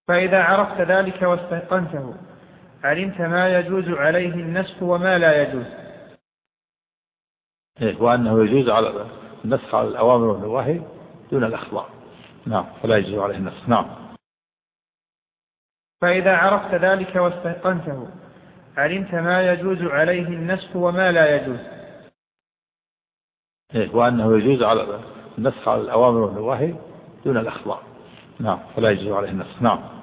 فإذا عرفت ذلك واستيقنته علمت ما يجوز عليه النسخ وما لا يجوز. وأنه يجوز على النسخ على الأوامر والنواهي دون الأخبار. نعم، فلا يجوز عليه النسخ. نعم. فإذا عرفت ذلك واستيقنته علمت ما يجوز عليه النسخ وما لا يجوز. وأنه يجوز على النسخ على الأوامر والنواهي دون الأخبار. نعم، فلا يجوز عليه النسخ. نعم.